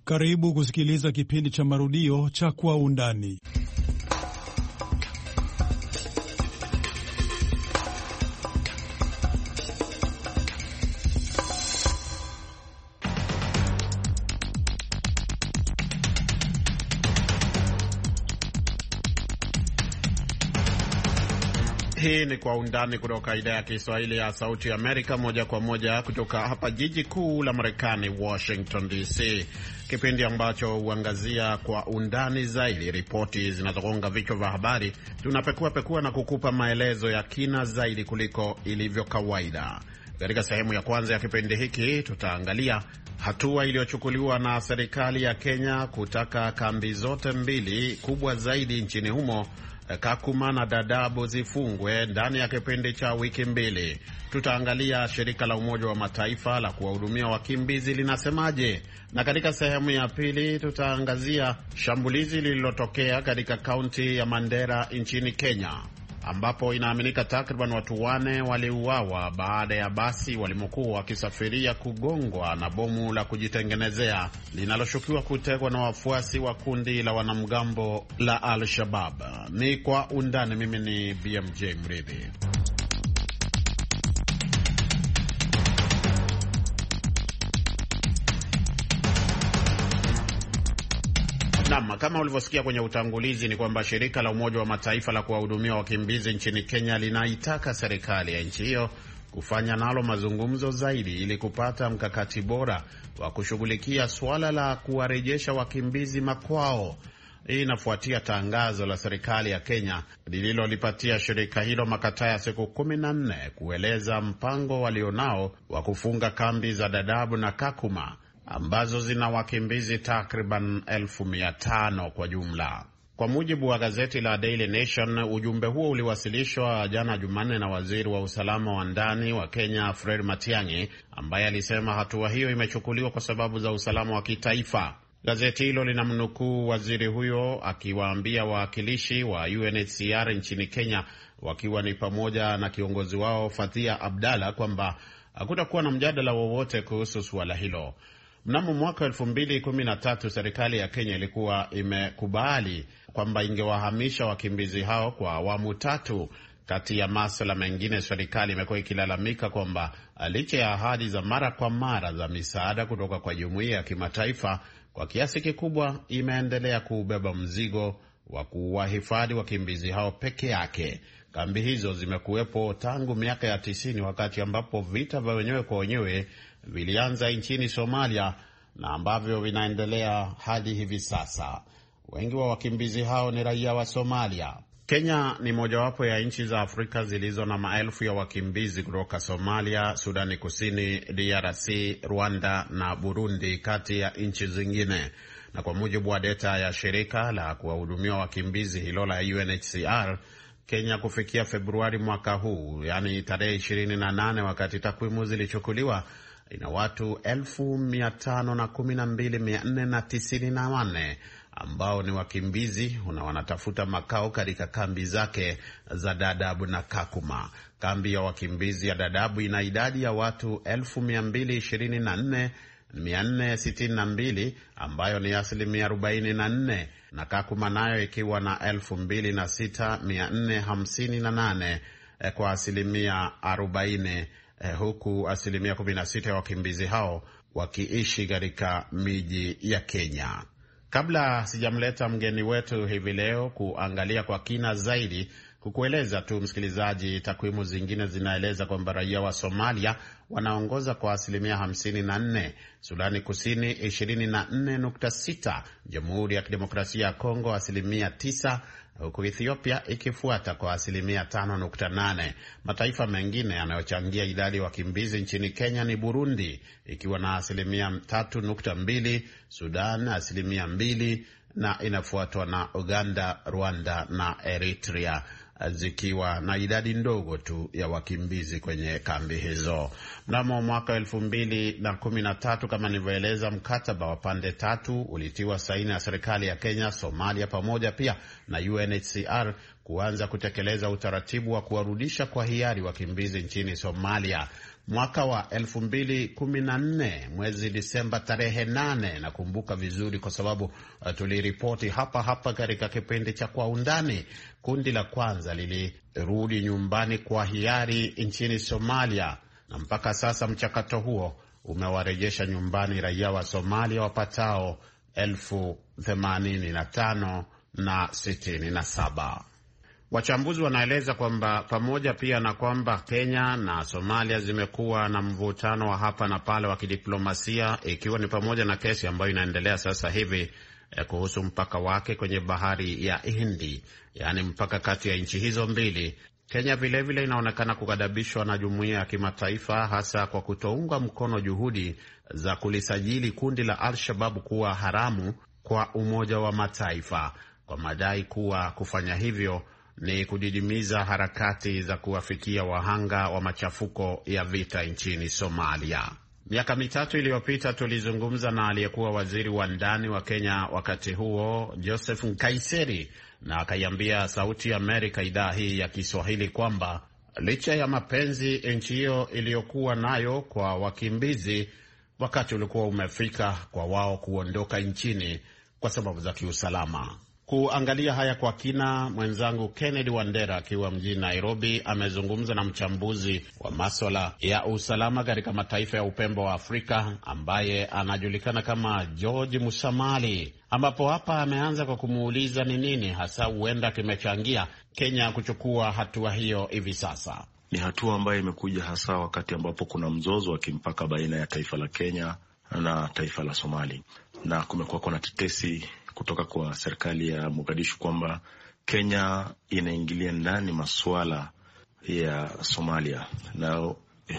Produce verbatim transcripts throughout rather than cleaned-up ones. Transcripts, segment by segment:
Karibu kusikiliza kipindi cha marudio cha Kwa Undani. Hii ni Kwa Undani kutoka idhaa ya Kiswahili ya Sauti Amerika, moja kwa moja kutoka hapa jiji kuu la Marekani, Washington D C. Kipindi ambacho huangazia kwa undani zaidi ripoti zinazogonga vichwa vya habari. Tunapekua pekua na kukupa maelezo ya kina zaidi kuliko ilivyo kawaida. Katika sehemu ya kwanza ya kipindi hiki tutaangalia hatua iliyochukuliwa na serikali ya Kenya kutaka kambi zote mbili kubwa zaidi nchini humo, Kakuma na Dadaab, zifungwe ndani ya kipindi cha wiki mbili. Tutaangalia shirika la Umoja wa Mataifa la kuwahudumia wakimbizi linasemaje, na katika sehemu ya pili tutaangazia shambulizi lililotokea katika kaunti ya Mandera nchini Kenya, ambapo inaaminika takriban watu wane waliuawa baada ya basi walimokuwa wakisafiria kugongwa na bomu la kujitengenezea linaloshukiwa kutegwa na wafuasi wa kundi la wanamgambo la Al-Shabaab. Ni Kwa Undani. Mimi ni B M J Mridhi. Naam, kama ulivyosikia kwenye utangulizi ni kwamba shirika la Umoja wa Mataifa la kuwahudumia wakimbizi nchini Kenya linaitaka serikali ya nchi hiyo kufanya nalo mazungumzo zaidi ili kupata mkakati bora wa kushughulikia suala la kuwarejesha wakimbizi makwao. Hii inafuatia tangazo la serikali ya Kenya lililolipatia shirika hilo makataa ya siku kumi na nne kueleza mpango walionao wa kufunga kambi za Dadaab na Kakuma ambazo zina wakimbizi takriban elfu mia tano kwa jumla. Kwa mujibu wa gazeti la Daily Nation, ujumbe huo uliwasilishwa jana Jumanne na waziri wa usalama wa ndani wa Kenya Fred Matiang'i, ambaye alisema hatua hiyo imechukuliwa kwa sababu za usalama wa kitaifa. Gazeti hilo linamnukuu waziri huyo akiwaambia wawakilishi wa U N H C R nchini Kenya, wakiwa ni pamoja na kiongozi wao Fathia Abdalla, kwamba hakutakuwa na mjadala wowote kuhusu suala hilo. Mnamo mwaka elfu mbili kumi na tatu serikali ya Kenya ilikuwa imekubali kwamba ingewahamisha wakimbizi hao kwa awamu tatu. Kati ya masuala mengine, serikali imekuwa ikilalamika kwamba licha ya ahadi za mara kwa mara za misaada kutoka kwa jumuiya ya kimataifa, kwa kiasi kikubwa imeendelea kubeba mzigo wa kuwahifadhi wakimbizi hao peke yake. Kambi hizo zimekuwepo tangu miaka ya tisini, wakati ambapo vita vya wenyewe kwa wenyewe vilianza nchini Somalia na ambavyo vinaendelea hadi hivi sasa. Wengi wa wakimbizi hao ni raia wa Somalia. Kenya ni mojawapo ya nchi za Afrika zilizo na maelfu ya wakimbizi kutoka Somalia, Sudani Kusini, D R C, Rwanda na Burundi, kati ya nchi zingine. Na kwa mujibu wa data ya shirika la kuwahudumia wakimbizi hilo la U N H C R, Kenya kufikia Februari mwaka huu, yani tarehe ishirini na nane wakati takwimu zilichukuliwa, ina watu elfu mia tano na kumi na mbili mia nne na tisini na nane ambao ni wakimbizi na wanatafuta makao katika kambi zake za Dadaab na Kakuma. Kambi ya wakimbizi ya Dadaab ina idadi ya watu elfu mia mbili ishirini na nne mia nne sitini na mbili ambayo ni asilimia arobaini na nne, na Kakuma nayo ikiwa na elfu mbili na sita mia nne hamsini na nane kwa asilimia arobaini, huku asilimia kumi na sita ya wakimbizi hao wakiishi katika miji ya Kenya. Kabla sijamleta mgeni wetu hivi leo kuangalia kwa kina zaidi, kukueleza tu msikilizaji, takwimu zingine zinaeleza kwamba raia wa Somalia wanaongoza kwa asilimia hamsini na nne, Sudani Kusini ishirini na nne nukta sita, Jamhuri ya Kidemokrasia ya Kongo asilimia tisa, huku Ethiopia ikifuata kwa asilimia tano nukta nane. Mataifa mengine yanayochangia idadi ya wakimbizi nchini Kenya ni Burundi ikiwa na asilimia tatu nukta mbili, Sudan asilimia mbili, na inafuatwa na Uganda, Rwanda na Eritrea zikiwa na idadi ndogo tu ya wakimbizi kwenye kambi hizo. Mnamo mwaka elfu mbili na kumi na tatu, kama nilivyoeleza, mkataba wa pande tatu ulitiwa saini ya serikali ya Kenya, Somalia pamoja pia na U N H C R kuanza kutekeleza utaratibu wa kuwarudisha kwa hiari wakimbizi nchini Somalia mwaka wa elfu mbili kumi na nne mwezi Disemba tarehe nane. Nakumbuka vizuri kwa sababu uh, tuliripoti hapa hapa katika kipindi cha Kwa Undani. Kundi la kwanza lilirudi nyumbani kwa hiari nchini Somalia, na mpaka sasa mchakato huo umewarejesha nyumbani raia wa Somalia wapatao elfu themanini na tano na sitini na saba. Wachambuzi wanaeleza kwamba pamoja pia na kwamba Kenya na Somalia zimekuwa na mvutano wa hapa na pale wa kidiplomasia, ikiwa ni pamoja na kesi ambayo inaendelea sasa hivi eh, kuhusu mpaka wake kwenye bahari ya Hindi, yaani mpaka kati ya nchi hizo mbili. Kenya vile vile inaonekana kughadhabishwa na jumuiya ya kimataifa, hasa kwa kutounga mkono juhudi za kulisajili kundi la Al-Shabaab kuwa haramu kwa Umoja wa Mataifa, kwa madai kuwa kufanya hivyo ni kudidimiza harakati za kuwafikia wahanga wa machafuko ya vita nchini Somalia. Miaka mitatu iliyopita tulizungumza na aliyekuwa waziri wa ndani wa Kenya wakati huo, Joseph Nkaiseri, na akaiambia Sauti ya Amerika idhaa hii ya Kiswahili kwamba licha ya mapenzi nchi hiyo iliyokuwa nayo kwa wakimbizi, wakati ulikuwa umefika kwa wao kuondoka nchini kwa sababu za kiusalama. Kuangalia haya kwa kina, mwenzangu Kennedy Wandera akiwa mjini Nairobi amezungumza na mchambuzi wa masuala ya usalama katika mataifa ya upembo wa Afrika ambaye anajulikana kama George Musamali, ambapo hapa ameanza kwa kumuuliza ni nini hasa huenda kimechangia Kenya kuchukua hatua hiyo hivi sasa. Ni hatua ambayo imekuja hasa wakati ambapo kuna mzozo wa kimpaka baina ya taifa la Kenya na taifa la Somali, na kumekuwa kuna tetesi kutoka kwa serikali ya Mogadishu kwamba Kenya inaingilia ndani masuala ya Somalia, na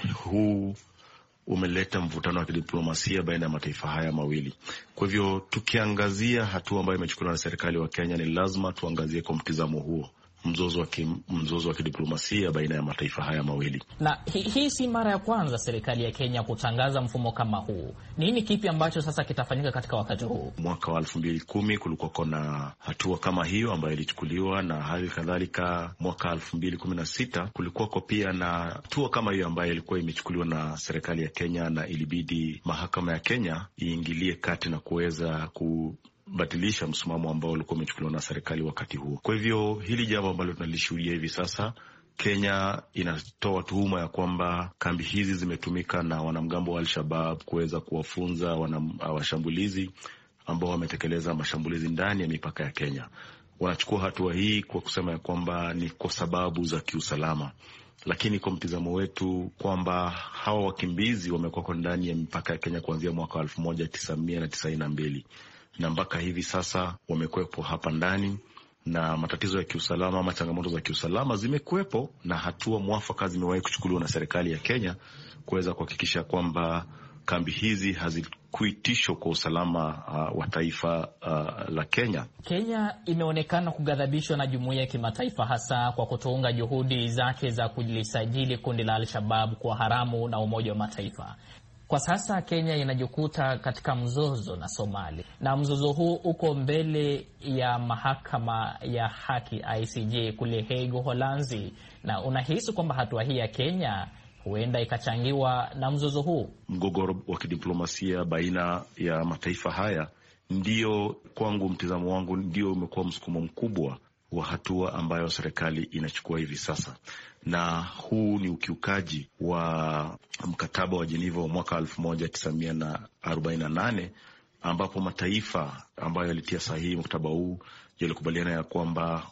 huu umeleta mvutano wa kidiplomasia baina ya mataifa haya mawili. Kwa hivyo tukiangazia hatua ambayo imechukuliwa na serikali wa Kenya, ni lazima tuangazie kwa mtizamo huo mzozo wa kim, mzozo wa kidiplomasia baina ya mataifa haya mawili. Na hii hi si mara ya kwanza serikali ya Kenya kutangaza mfumo kama huu. Nini kipi ambacho sasa kitafanyika katika wakati huu? Mwaka wa elfu mbili kumi kulikuwa kuna hatua kama hiyo ambayo ilichukuliwa, na hali kadhalika mwaka elfu mbili kumi na sita kulikuwa kwa pia na hatua kama hiyo ambayo ilikuwa imechukuliwa na serikali ya Kenya, na ilibidi mahakama ya Kenya iingilie kati na kuweza ku batilisha msimamo ambao ulikuwa umechukuliwa na serikali wakati huo. Kwa hivyo hili jambo ambalo tunalishuhudia hivi sasa, Kenya inatoa tuhuma ya kwamba kambi hizi zimetumika na wanamgambo wa Al-Shabaab kuweza kuwafunza washambulizi ambao wametekeleza mashambulizi ndani ya mipaka ya Kenya. Wanachukua hatua hii kwa kusema ya kwamba ni kwa sababu za kiusalama, lakini kwa mtizamo wetu kwamba hawa wakimbizi wamekuwa ndani ya mipaka ya Kenya kuanzia mwaka elfu moja tisa mia tisaini na mbili na mpaka hivi sasa wamekuwepo hapa ndani, na matatizo ya kiusalama ama changamoto za kiusalama zimekuwepo, na hatua mwafaka zimewahi kuchukuliwa na serikali ya Kenya kuweza kuhakikisha kwamba kambi hizi hazikui tisho kwa usalama uh, wa taifa uh, la Kenya. Kenya imeonekana kughadhabishwa na jumuiya ya kimataifa, hasa kwa kutounga juhudi zake za kulisajili kundi la Al-Shabaab kwa haramu na Umoja wa Mataifa. Kwa sasa Kenya inajikuta katika mzozo na Somali, na mzozo huu uko mbele ya mahakama ya haki I C J kule Hague, Holanzi. Na unahisi kwamba hatua hii ya Kenya huenda ikachangiwa na mzozo huu? Mgogoro wa kidiplomasia baina ya mataifa haya ndio, kwangu mtizamo wangu, ndio umekuwa msukumo mkubwa wa hatua ambayo serikali inachukua hivi sasa. Na huu ni ukiukaji wa mkataba wa Geneva wa mwaka elfu moja tisa mia arobaini na nane ambapo mataifa ambayo yalitia sahihi mkataba huu yalikubaliana ya kwamba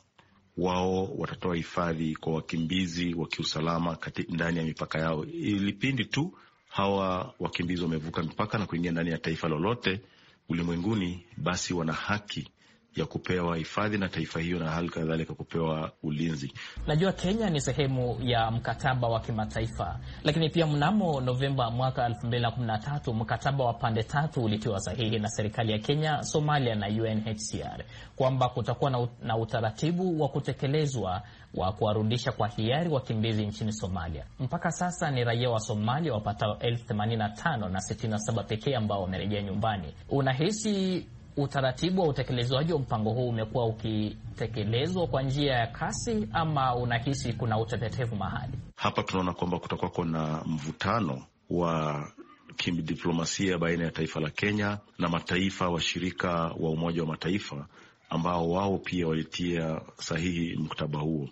wao watatoa hifadhi kwa wakimbizi wa kiusalama ndani ya mipaka yao. Ilipindi tu hawa wakimbizi wamevuka mipaka na kuingia ndani ya taifa lolote ulimwenguni, basi wana haki ya kupewa hifadhi na taifa hiyo, na hali kadhalika kupewa ulinzi. Najua Kenya ni sehemu ya mkataba wa kimataifa, lakini pia mnamo Novemba mwaka elfu mbili kumi na tatu mkataba wa pande tatu ulitiwa sahihi na serikali ya Kenya, Somalia na U N H C R kwamba kutakuwa na, na utaratibu wa kutekelezwa wa kuwarudisha kwa hiari wakimbizi nchini Somalia. Mpaka sasa ni raia wa Somalia wapatao elfu themanini na tano na sitini na saba pekee ambao wamerejea nyumbani. Unahisi utaratibu wa utekelezwaji wa mpango huu umekuwa ukitekelezwa kwa njia ya kasi, ama unahisi kuna utepetevu mahali? Hapa tunaona kwamba kutakuwa kuna mvutano wa kidiplomasia baina ya taifa la Kenya na mataifa washirika wa Umoja wa Mataifa ambao wao pia walitia sahihi mkataba huo,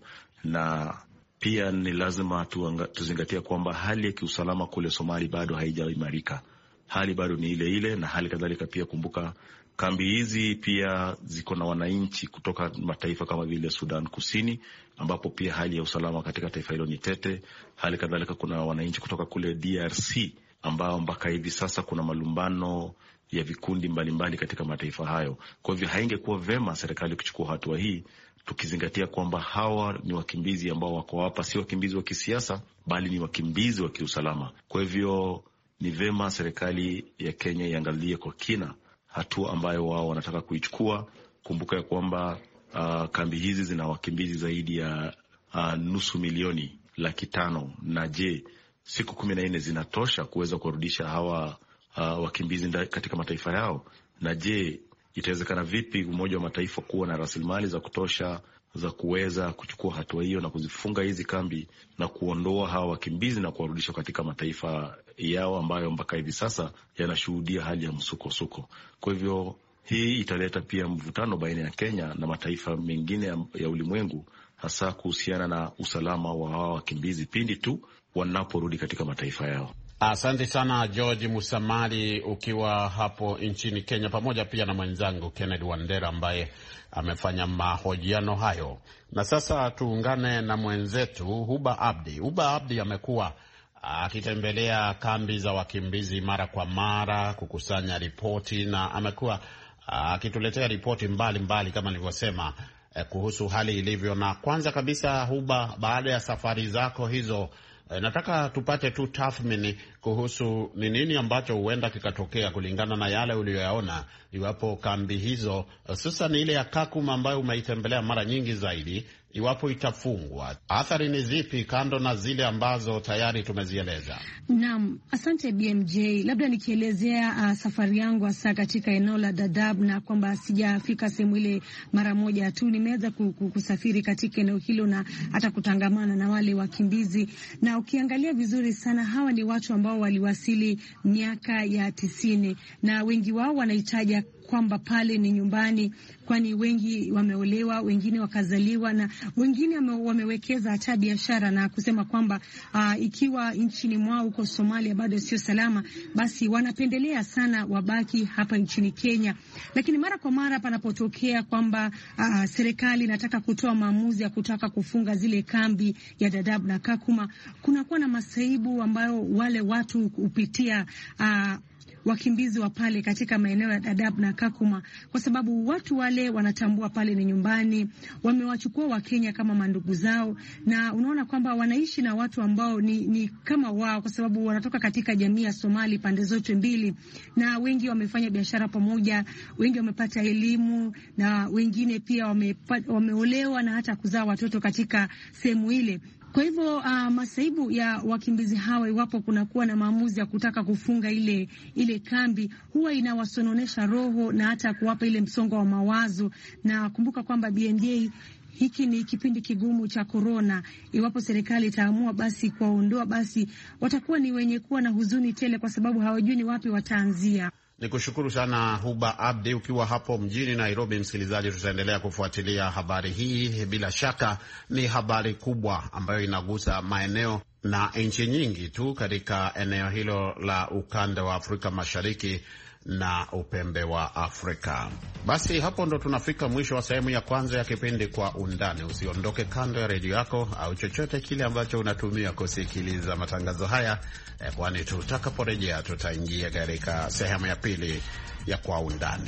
na pia ni lazima tuzingatia kwamba hali ya kiusalama kule Somali bado haijaimarika. Hali bado ni ile ile, na hali kadhalika pia kumbuka kambi hizi pia ziko na wananchi kutoka mataifa kama vile Sudan Kusini, ambapo pia hali ya usalama katika taifa hilo ni tete. Hali kadhalika kuna wananchi kutoka kule D R C ambao mpaka hivi sasa kuna malumbano ya vikundi mbalimbali mbali katika mataifa hayo. Kwa hivyo haingekuwa vema serikali kuchukua hatua hii, tukizingatia kwamba hawa ni wakimbizi ambao wako hapa, si wakimbizi wa kisiasa bali ni wakimbizi wa kiusalama. Kwa hivyo ni vema serikali ya Kenya iangalie kwa kina hatua ambayo wao wanataka kuichukua. Kumbuka ya kwamba uh, kambi hizi zina wakimbizi zaidi ya uh, nusu milioni laki tano, na je, siku kumi na nne zinatosha kuweza kurudisha hawa uh, wakimbizi katika mataifa yao? Na je, itawezekana vipi Umoja wa Mataifa kuwa na rasilimali za kutosha za kuweza kuchukua hatua hiyo na kuzifunga hizi kambi na kuondoa hawa wakimbizi na kuwarudisha katika mataifa yao ambayo mpaka hivi sasa yanashuhudia hali ya msukosuko? Kwa hivyo hii italeta pia mvutano baina ya Kenya na mataifa mengine ya, ya ulimwengu, hasa kuhusiana na usalama wa hawa wakimbizi pindi tu wanaporudi katika mataifa yao. Asante sana George Musamali ukiwa hapo nchini Kenya, pamoja pia na mwenzangu Kennedy Wandera ambaye amefanya mahojiano hayo. Na sasa tuungane na mwenzetu Huba Abdi. Huba Abdi amekuwa akitembelea kambi za wakimbizi mara kwa mara kukusanya ripoti, na amekuwa akituletea ripoti mbalimbali kama nilivyosema eh, kuhusu hali ilivyo. Na kwanza kabisa Huba, baada ya safari zako hizo, eh, nataka tupate tu tathmini kuhusu ni nini ambacho huenda kikatokea kulingana na yale uliyoyaona, iwapo kambi hizo hususan ile ya Kakuma ambayo umeitembelea mara nyingi zaidi, iwapo itafungwa. Athari ni zipi kando na zile ambazo tayari tumezieleza? Naam, asante B M J. Labda nikielezea uh, safari yangu hasa katika eneo la Dadaab, na kwamba sijafika sehemu ile mara moja tu. Nimeweza kusafiri katika eneo hilo na hata kutangamana na wale wakimbizi, na ukiangalia vizuri sana hawa ni watu ambao waliwasili miaka ya tisini, na wengi wao wanahitaji kwamba pale ni nyumbani, kwani wengi wameolewa, wengine wakazaliwa, na wengine wamewekeza hata biashara na kusema kwamba uh, ikiwa nchini mwao huko Somalia bado sio salama, basi wanapendelea sana wabaki hapa nchini Kenya. Lakini mara kwa mara panapotokea kwamba uh, serikali inataka kutoa maamuzi ya kutaka kufunga zile kambi ya Dadaab na Kakuma, kunakuwa na masaibu ambayo wale watu hupitia uh, wakimbizi wa pale katika maeneo ya Dadaab na Kakuma, kwa sababu watu wale wanatambua pale ni nyumbani, wamewachukua wa Kenya kama mandugu zao, na unaona kwamba wanaishi na watu ambao ni, ni kama wao, kwa sababu wanatoka katika jamii ya Somali pande zote mbili, na wengi wamefanya biashara pamoja, wengi wamepata elimu, na wengine pia wame, wameolewa na hata kuzaa watoto katika sehemu ile. Kwa hivyo uh, masaibu ya wakimbizi hawa, iwapo kunakuwa na maamuzi ya kutaka kufunga ile ile kambi, huwa inawasononesha roho na hata kuwapa ile msongo wa mawazo. Na kumbuka kwamba B M J, hiki ni kipindi kigumu cha corona. Iwapo serikali itaamua basi kuwaondoa, basi watakuwa ni wenye kuwa na huzuni tele, kwa sababu hawajui ni wapi wataanzia. Nikushukuru sana Huba Abdi ukiwa hapo mjini Nairobi. Msikilizaji, tutaendelea kufuatilia habari hii. Bila shaka ni habari kubwa ambayo inagusa maeneo na nchi nyingi tu katika eneo hilo la ukanda wa Afrika Mashariki na upembe wa Afrika. Basi hapo ndo tunafika mwisho wa sehemu ya kwanza ya kipindi Kwa Undani. Usiondoke kando ya redio yako au chochote kile ambacho unatumia kusikiliza matangazo haya, eh, kwani tutakaporejea tutaingia katika sehemu ya pili ya Kwa Undani.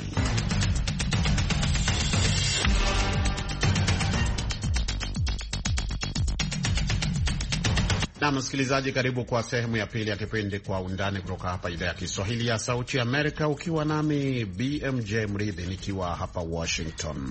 Na msikilizaji, karibu kwa sehemu ya pili ya kipindi Kwa Undani kutoka hapa idhaa ya Kiswahili ya Sauti Amerika, ukiwa nami B M J Mridhi nikiwa hapa Washington.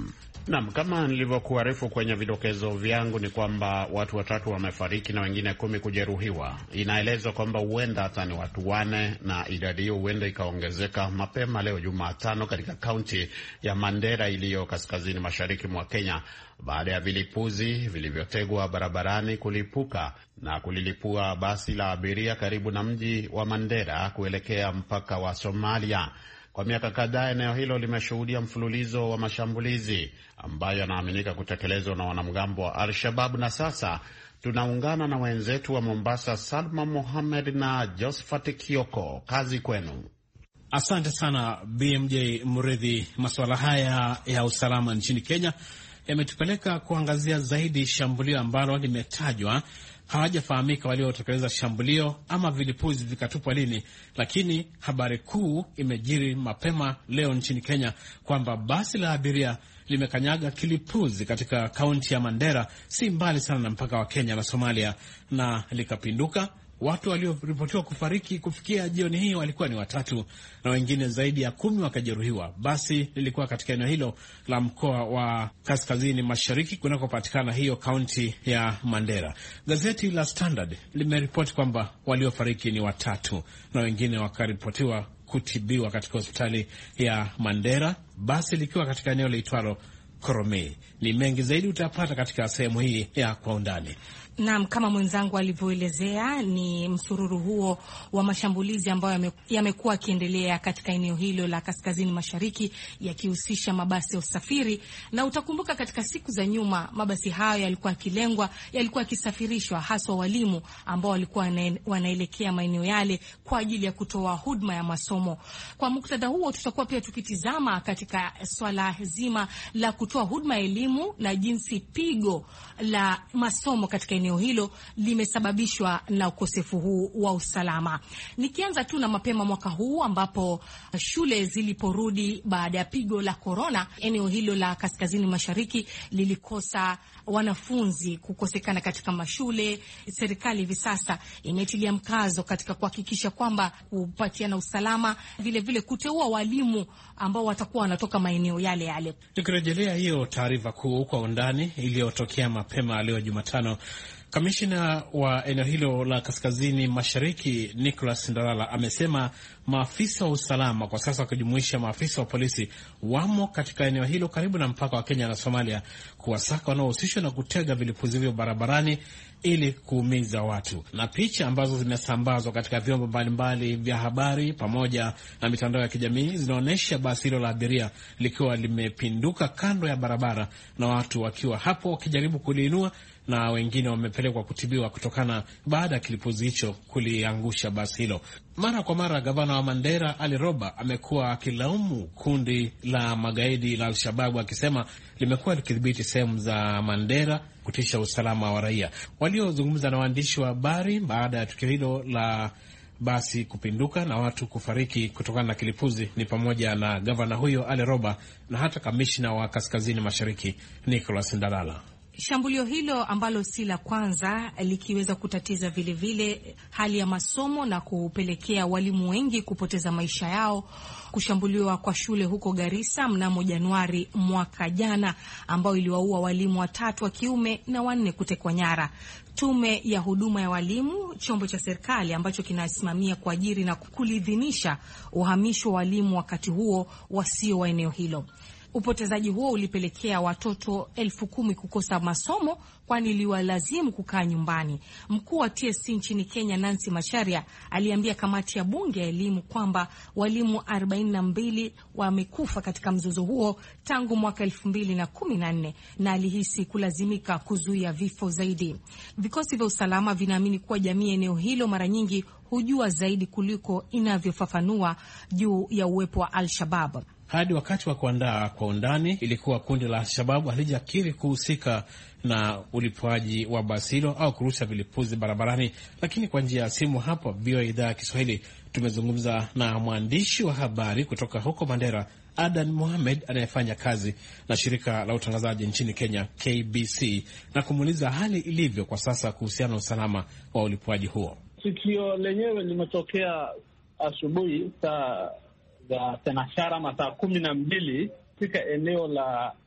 Naam, kama nilivyokuarifu kwenye vidokezo vyangu ni kwamba watu watatu wamefariki na wengine kumi kujeruhiwa. Inaelezwa kwamba huenda hata ni watu wane, na idadi hiyo huenda ikaongezeka mapema leo Jumatano katika kaunti ya Mandera iliyo kaskazini mashariki mwa Kenya, baada ya vilipuzi vilivyotegwa barabarani kulipuka na kulilipua basi la abiria karibu na mji wa Mandera kuelekea mpaka wa Somalia. Kwa miaka kadhaa eneo hilo limeshuhudia mfululizo wa mashambulizi ambayo yanaaminika kutekelezwa na wanamgambo wa Al-Shabaab, na sasa tunaungana na wenzetu wa Mombasa, Salma Mohamed na Josephat Kioko. Kazi kwenu. Asante sana B M J Muridhi. Masuala haya ya usalama nchini Kenya yametupeleka kuangazia zaidi shambulio ambalo limetajwa. Hawajafahamika waliotekeleza shambulio ama vilipuzi vikatupwa lini, lakini habari kuu imejiri mapema leo nchini Kenya kwamba basi la abiria limekanyaga kilipuzi katika kaunti ya Mandera, si mbali sana na mpaka wa Kenya na Somalia, na likapinduka. Watu walioripotiwa kufariki kufikia jioni hii walikuwa ni watatu na wengine zaidi ya kumi wakajeruhiwa. Basi lilikuwa katika eneo hilo la mkoa wa kaskazini mashariki kunakopatikana hiyo kaunti ya Mandera. Gazeti la Standard limeripoti kwamba waliofariki ni watatu na wengine wakaripotiwa kutibiwa katika hospitali ya Mandera, basi likiwa katika eneo liitwalo Koromei. Ni mengi zaidi utapata katika sehemu hii ya Kwa Undani. Naam, kama mwenzangu alivyoelezea, ni msururu huo wa mashambulizi ambayo yamekuwa yakiendelea katika eneo hilo la kaskazini mashariki yakihusisha mabasi ya usafiri. Na utakumbuka katika siku za nyuma mabasi hayo yalikuwa yakilengwa, yalikuwa yakisafirishwa haswa walimu ambao walikuwa wanaelekea maeneo yale kwa ajili ya kutoa huduma ya masomo. Kwa muktadha huo tutakuwa pia tukitizama katika swala zima la kutoa huduma ya elimu na jinsi pigo la masomo katika eneo hilo limesababishwa na ukosefu huu wa usalama. Nikianza tu na mapema mwaka huu ambapo shule ziliporudi baada ya pigo la korona, eneo hilo la kaskazini mashariki lilikosa wanafunzi, kukosekana katika mashule. Serikali hivi sasa imetilia mkazo katika kuhakikisha kwamba kupatiana usalama, vile vile kuteua walimu ambao watakuwa wanatoka maeneo yale yale. Tukirejelea hiyo taarifa kuu Kwa Undani iliyotokea mapema leo Jumatano, kamishina wa eneo hilo la kaskazini mashariki Nicholas Ndalala amesema maafisa wa usalama kwa sasa wakijumuisha maafisa wa polisi wamo katika eneo hilo karibu na mpaka wa Kenya na Somalia kuwasaka wanaohusishwa na kutega vilipuzi vya barabarani ili kuumiza watu. Na picha ambazo zimesambazwa katika vyombo mbalimbali vya habari pamoja na mitandao ya kijamii zinaonyesha basi hilo la abiria likiwa limepinduka kando ya barabara na watu wakiwa hapo wakijaribu kuliinua, na wengine wamepelekwa kutibiwa kutokana baada ya kilipuzi hicho kuliangusha basi hilo. Mara kwa mara gavana wa Mandera Ali Roba amekuwa akilaumu kundi la magaidi la Al-Shabaab akisema limekuwa likidhibiti sehemu za Mandera kutisha usalama wa raia. Waliozungumza na waandishi wa habari baada ya tukio hilo la basi kupinduka na watu kufariki kutokana na kilipuzi ni pamoja na gavana huyo Ali Roba na hata kamishna wa kaskazini mashariki Nicholas Ndalala. Shambulio hilo ambalo si la kwanza likiweza kutatiza vile vile hali ya masomo na kupelekea walimu wengi kupoteza maisha yao. Kushambuliwa kwa shule huko Garissa mnamo Januari mwaka jana, ambao iliwaua walimu watatu wa kiume na wanne kutekwa nyara. Tume ya huduma ya walimu, chombo cha serikali ambacho kinasimamia kuajiri na kulidhinisha uhamisho wa walimu wakati huo wasio wa eneo hilo. Upotezaji huo ulipelekea watoto elfu kumi kukosa masomo, kwani iliwalazimu kukaa nyumbani. Mkuu wa T S C nchini Kenya Nancy Macharia aliambia kamati ya bunge ya elimu kwamba walimu arobaini na mbili wamekufa katika mzozo huo tangu mwaka elfu mbili na kumi na nne na alihisi kulazimika kuzuia vifo zaidi. Vikosi vya usalama vinaamini kuwa jamii eneo hilo mara nyingi hujua zaidi kuliko inavyofafanua juu ya uwepo wa Al-Shabaab. Hadi wakati wa kuandaa Kwa Undani ilikuwa kundi la Al-Shabaab halijakiri kuhusika na ulipuaji wa basi hilo au kurusha vilipuzi barabarani, lakini kwa njia ya simu hapo V O A idhaa ya Kiswahili tumezungumza na mwandishi wa habari kutoka huko Mandera, Adan Mohamed, anayefanya kazi na shirika la utangazaji nchini Kenya K B C, na kumuuliza hali ilivyo kwa sasa kuhusiana na usalama wa ulipuaji huo. Tukio lenyewe limetokea asubuhi saa za tenashara masaa kumi na mbili katika eneo la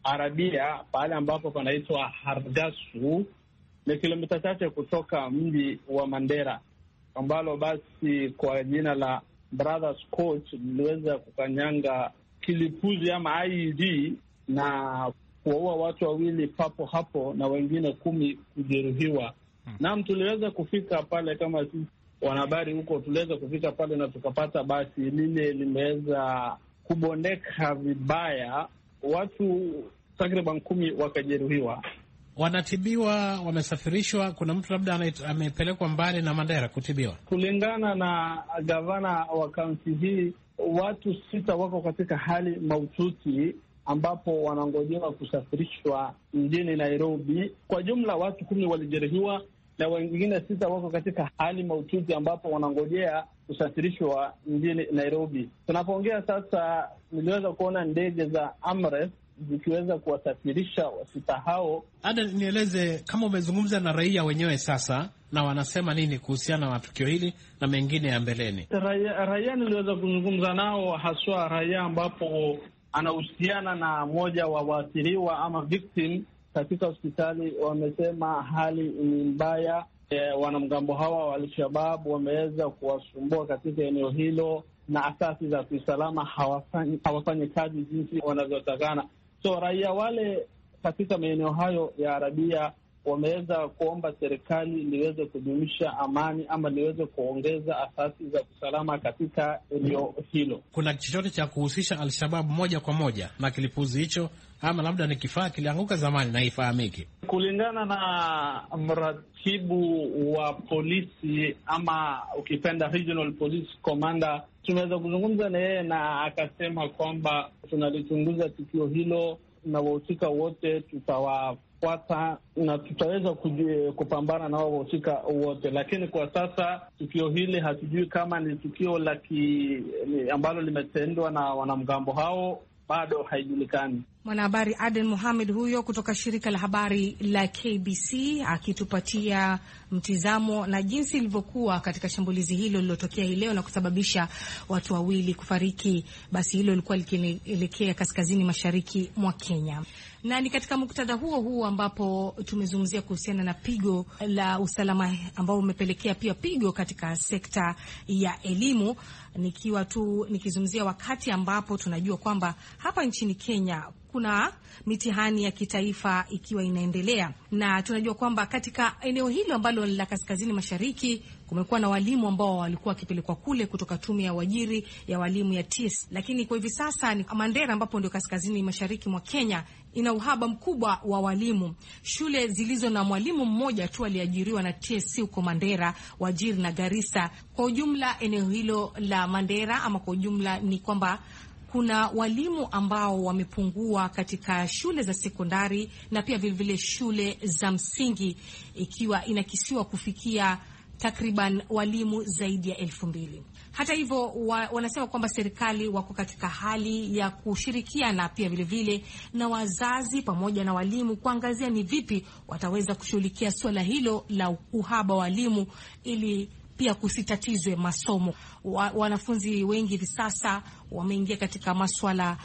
Arabia, pahali ambapo panaitwa Hargasu, ni kilomita chache kutoka mji wa Mandera, ambalo basi kwa jina la Brothers Coach liliweza kukanyanga kilipuzi ama I E D na kuwaua watu wawili papo hapo na wengine kumi kujeruhiwa. Hmm. Naam, tuliweza kufika pale kama sisi wanahabari huko, tuliweza kufika pale na tukapata basi lile limeweza kubondeka vibaya, watu takriban kumi wakajeruhiwa. Wanatibiwa, wamesafirishwa. Kuna mtu labda amepelekwa mbali na Mandera kutibiwa. Kulingana na gavana wa kaunti hii, watu sita wako katika hali mahututi ambapo wanangojewa kusafirishwa mjini Nairobi. Kwa jumla watu kumi walijeruhiwa na wengine sita wako katika hali mahututi ambapo wanangojea kusafirishwa mjini Nairobi. Tunapoongea sasa, niliweza kuona ndege za Amref zikiweza kuwasafirisha wasita hao. Ada, nieleze kama umezungumza na raia wenyewe sasa, na wanasema nini kuhusiana na tukio hili na mengine ya mbeleni? Raia, raia niliweza kuzungumza nao, haswa raia ambapo anahusiana na moja wa waathiriwa ama victim katika hospitali. Wamesema hali ni mbaya. E, wanamgambo hawa wa Al-Shabaab wameweza kuwasumbua katika eneo hilo na asasi za kiusalama hawafanyi hawafanyi kazi jinsi wanavyotakana. So raia wale katika maeneo hayo ya Arabia wameweza kuomba serikali liweze kudumisha amani ama liweze kuongeza asasi za usalama katika eneo hilo. Kuna chochote cha kuhusisha Al-Shabaab moja kwa moja na kilipuzi hicho, ama labda ni kifaa kilianguka zamani na ifahamiki? Kulingana na mratibu wa polisi ama ukipenda Regional Police Commander, tumeweza kuzungumza na yeye na akasema kwamba tunalichunguza tukio hilo na wahusika wote tutawafuata na tutaweza kupambana na wao wahusika wote, lakini kwa sasa tukio hili hatujui kama ni tukio la ambalo limetendwa na wanamgambo hao, bado haijulikani. Mwanahabari Aden Mohamed huyo kutoka shirika la habari la K B C akitupatia mtizamo na jinsi ilivyokuwa katika shambulizi hilo lililotokea hii leo na kusababisha watu wawili kufariki. Basi hilo lilikuwa likielekea kaskazini mashariki mwa Kenya. Na ni katika muktadha huo huo ambapo tumezungumzia kuhusiana na pigo la usalama ambao umepelekea pia pigo katika sekta ya elimu, nikiwa tu nikizungumzia wakati ambapo tunajua kwamba hapa nchini Kenya kuna mitihani ya kitaifa ikiwa inaendelea, na tunajua kwamba katika eneo hilo ambalo la kaskazini mashariki kumekuwa na walimu ambao walikuwa wakipelekwa kule kutoka tume ya uajiri ya walimu ya T S, lakini kwa hivi sasa ni Mandera ambapo ndio kaskazini mashariki mwa Kenya ina uhaba mkubwa wa walimu. Shule zilizo na mwalimu mmoja tu aliajiriwa na T S C huko Mandera, Wajir na Garissa. Kwa ujumla eneo hilo la Mandera ama kwa ujumla ni kwamba kuna walimu ambao wamepungua katika shule za sekondari na pia vile vile shule za msingi, ikiwa inakisiwa kufikia takriban walimu zaidi ya elfu mbili. Hata hivyo wa, wanasema kwamba serikali wako katika hali ya kushirikiana pia vile vile na wazazi pamoja na walimu kuangazia ni vipi wataweza kushughulikia swala hilo la uhaba wa walimu ili pia kusitatizwe masomo. Wa, wanafunzi wengi hivi sasa wameingia katika masuala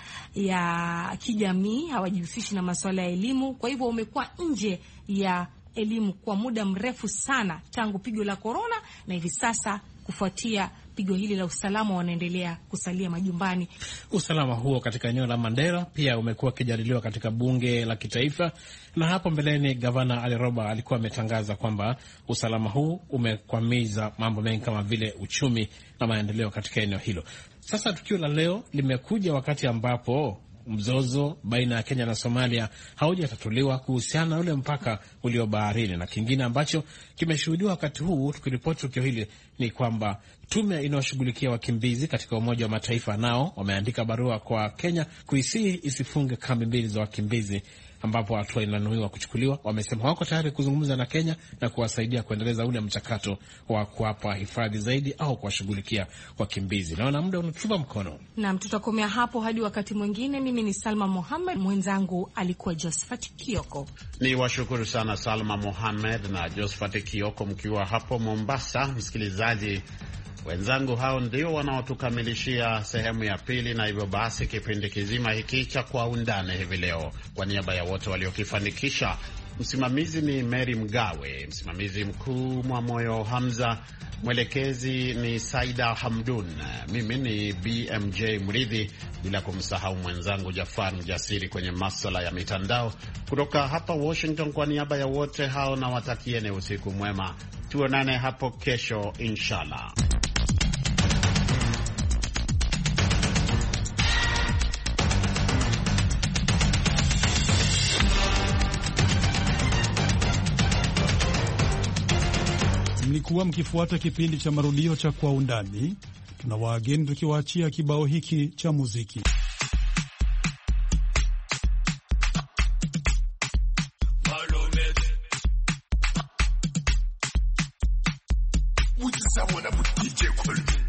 ya kijamii, hawajihusishi na masuala ya elimu, kwa hivyo wamekuwa nje ya elimu kwa muda mrefu sana tangu pigo la korona, na hivi sasa kufuatia pigo hili la usalama wanaendelea kusalia majumbani. Usalama huo katika eneo la Mandera pia umekuwa ukijadiliwa katika bunge la kitaifa, na hapo mbeleni gavana Ali Roba alikuwa ametangaza kwamba usalama huu umekwamiza mambo mengi kama vile uchumi na maendeleo katika eneo hilo. Sasa tukio la leo limekuja wakati ambapo mzozo baina ya Kenya na Somalia haujatatuliwa kuhusiana na ule mpaka ulio baharini, na kingine ambacho kimeshuhudiwa wakati huu tukiripoti tukio hili ni kwamba tume inayoshughulikia wakimbizi katika Umoja wa Mataifa nao wameandika barua kwa Kenya kuisihi isifunge kambi mbili za wakimbizi ambapo hatua inanuiwa kuchukuliwa. Wamesema wako tayari kuzungumza na Kenya na kuwasaidia kuendeleza ule mchakato wa kuwapa hifadhi zaidi au kuwashughulikia wakimbizi. Naona muda unatupa mkono. Naam, tutakomea hapo hadi wakati mwingine. Mimi ni Salma Mohamed, mwenzangu alikuwa Josephat Kioko. Ni washukuru sana Salma Mohamed na Josephat Kioko mkiwa hapo Mombasa. Msikilizaji, Wenzangu hao ndio wanaotukamilishia sehemu ya pili, na hivyo basi kipindi kizima hiki cha Kwa Undani hivi leo, kwa niaba ya wote waliokifanikisha, msimamizi ni Mary Mgawe, msimamizi mkuu Mwamoyo Hamza, mwelekezi ni Saida Hamdun, mimi ni B M J Mridhi, bila kumsahau mwenzangu Jafar Mjasiri kwenye masuala ya mitandao. Kutoka hapa Washington, kwa niaba ya wote hao na watakieni usiku mwema. Tuonane hapo kesho inshallah. Mlikuwa mkifuata kipindi cha marudio cha Kwa Undani. Tunawaageni tukiwaachia kibao hiki cha muziki. Would you say I wanna put D J Cool?